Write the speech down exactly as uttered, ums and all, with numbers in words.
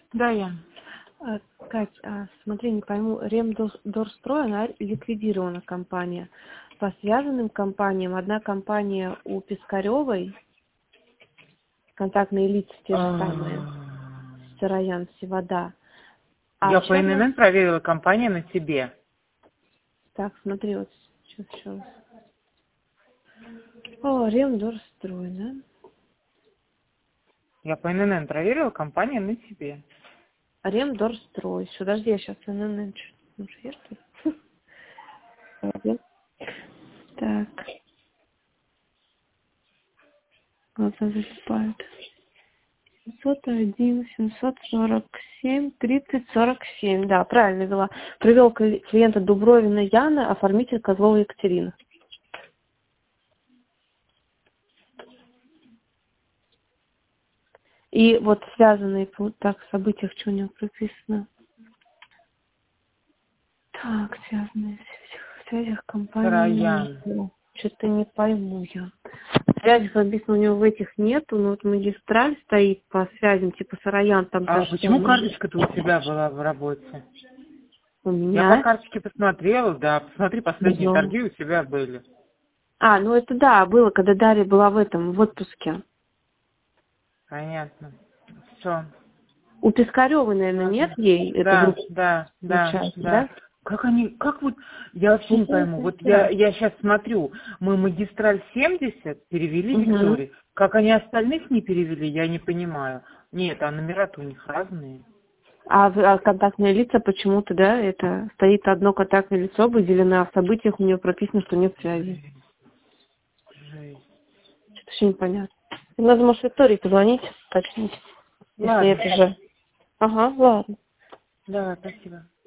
Да, я. А, Кать, а, смотри, не пойму, Ремдорстрой, она ликвидирована компания. По связанным компаниям, одна компания у Пискаревой, контактные лица те же самые, Сыроян, Севода. А Я по еще одна... эн эн эн проверила, компания на тебе. Так, смотри, вот сейчас еще раз. О, Ремдорстрой, да? Я по эн эн эн проверила, компания на тебе. Ремдорстрой. Еще, подожди, я сейчас эн эн эн что-то... Так, глаза залипают. семьсот один, семьсот сорок семь, тридцать сорок семь. Да, правильно вела. Привел клиента Дубровина Яна, оформитель Козлова Екатерина. И вот связанные вот так события, что у него прописано. Так, связанные в связях компании. Сыроян. Что-то не пойму я. Связей написано у него в этих нету, но вот магистраль стоит по связям, типа Сыроян, там А та же почему самая. карточка-то у тебя была в работе? У Я по меня. карточке посмотрела, да, посмотри, последние Угу. торги у тебя были. А, ну это да, было, когда Дарья была в этом, в отпуске. Понятно. Все. У Пискаревой, наверное, нет Ладно. ей этой Да, группы да, да, начать, да. да? Как они, как вот, я вообще не Угу, пойму. Вот я, да. я сейчас смотрю, мы магистраль семьдесят перевели Угу. Виктории. Как они остальных не перевели, я не понимаю. Нет, а номера-то у них разные. А, в- а контактные лица почему-то, да, это стоит одно контактное лицо выделено, а в событиях у нее прописано, что нет связи. Жесть. Жесть. Что-то вообще непонятно. Надо, может, Виктории позвонить, уточнить, если Ладно. это же... Ага, ладно. Давай, спасибо.